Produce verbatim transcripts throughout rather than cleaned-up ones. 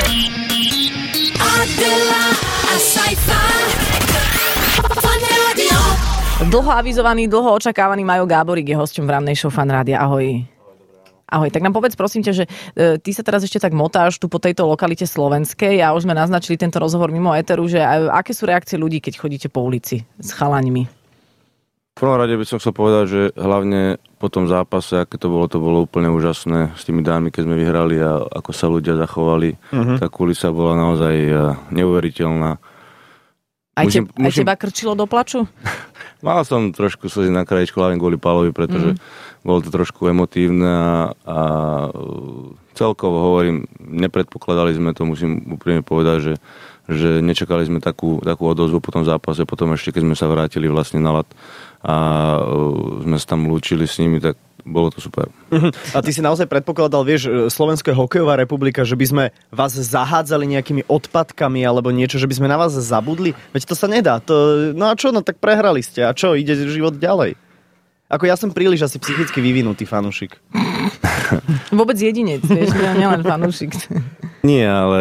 Adela, a Saifa. Fan Rádio. Dlho avizovaný, dlho očakávaný Majo Gáborík je hosťom v rannej show Fan Rádia. Ahoj. Ahoj, tak nám povedz prosím ťa, že e, ty sa teraz ešte tak motáš tu po tejto lokalite slovenskej a už sme naznačili tento rozhovor mimo éteru, že a, aké sú reakcie ľudí, keď chodíte po ulici s chalaňmi? V prvom rade by som chcel povedať, že hlavne po tom zápase, aké to bolo, to bolo úplne úžasné s tými dámy, keď sme vyhrali a ako sa ľudia zachovali. Uh-huh. Tá kulica bola naozaj neuveriteľná. Aj, musím, te, aj musím... teba krčilo do plaču? Mal som trošku slzy na krajičku, hlavne kvôli Pálovi, pretože mm. bolo to trošku emotívne a, a celkovo hovorím, nepredpokladali sme to, musím úprimne povedať, že, že nečakali sme takú, takú odozvu po tom zápase, potom ešte keď sme sa vrátili vlastne na ľad a uh, sme sa tam lúčili s nimi, tak bolo to super. A ty si naozaj predpokladal, vieš, Slovenská hokejová republika, že by sme vás zahádzali nejakými odpadkami alebo niečo, že by sme na vás zabudli? Veď to sa nedá. To, no a čo? No tak prehrali ste. A čo? Ide život ďalej. Ako ja som príliš asi psychicky vyvinutý fanúšik. Vôbec jedinec, vieš, nielen fanúšik. Nie, ale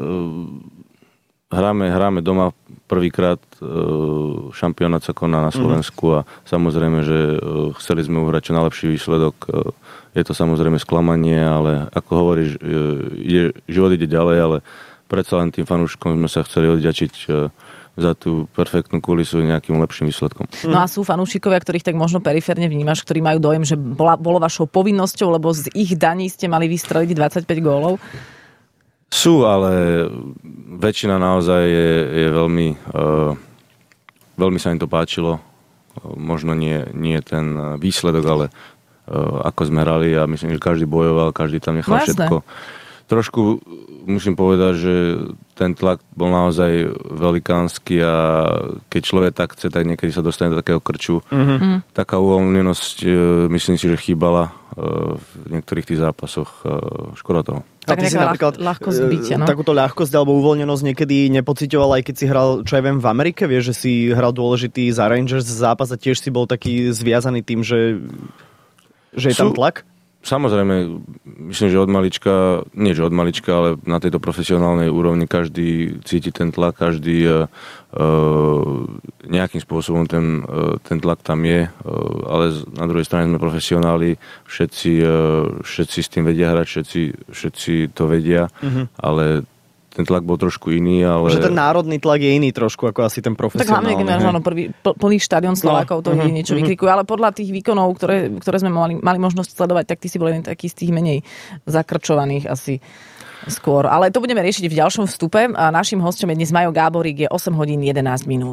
hráme, hráme doma prvýkrát šampionát sa koná na Slovensku a samozrejme, že chceli sme uhrať čo najlepší výsledok. Je to samozrejme sklamanie, ale ako hovoríš, je, život ide ďalej, ale predsa len tým fanúškom sme sa chceli odďačiť za tú perfektnú kulisu nejakým lepším výsledkom. No a sú fanúšikovia, ktorých tak možno periférne vnímaš, ktorí majú dojem, že bola, bolo vašou povinnosťou, lebo z ich daní ste mali vystreliť dvadsaťpäť gólov? Sú, ale väčšina naozaj je, je veľmi, uh, veľmi sa im to páčilo. Uh, možno nie, nie ten výsledok, ale uh, ako sme hrali a myslím, že každý bojoval, každý tam nechal no, všetko. Trošku musím povedať, že ten tlak bol naozaj velikánsky a keď človek tak chce, tak niekedy sa dostane do takého krču. Mm-hmm. Taká uvoľnenosť, uh, myslím si, že chýbala uh, v niektorých tých zápasoch. Uh, škoda toho. Tak ty si napríklad ľahkosť bytia, no? Takúto ľahkosť alebo uvoľnenosť niekedy nepociťoval, aj keď si hral, čo aj viem, v Amerike, vieš, že si hral dôležitý za Rangers zápas a tiež si bol taký zviazaný tým, že, že je tam tlak? Samozrejme, myslím, že od malička, nie že od malička, ale na tejto profesionálnej úrovni každý cíti ten tlak, každý uh, nejakým spôsobom ten, uh, ten tlak tam je, uh, ale na druhej strane sme profesionáli, všetci, uh, všetci s tým vedia hrať, všetci, všetci to vedia, uh-huh. ale ten tlak bol trošku iný, ale... Že ten národný tlak je iný trošku, ako asi ten profesionálny. Tak hlavne, keď máš prvý plný štadión Slovákov, to no, niečo uh-huh. vykrikujú, ale podľa tých výkonov, ktoré, ktoré sme mali, mali možnosť sledovať, tak ty si bol jeden taký z tých menej zakrčovaných asi skôr. Ale to budeme riešiť v ďalšom vstupe. A naším hosťom je dnes Majo Gáborík, je osem hodín jedenásť minút.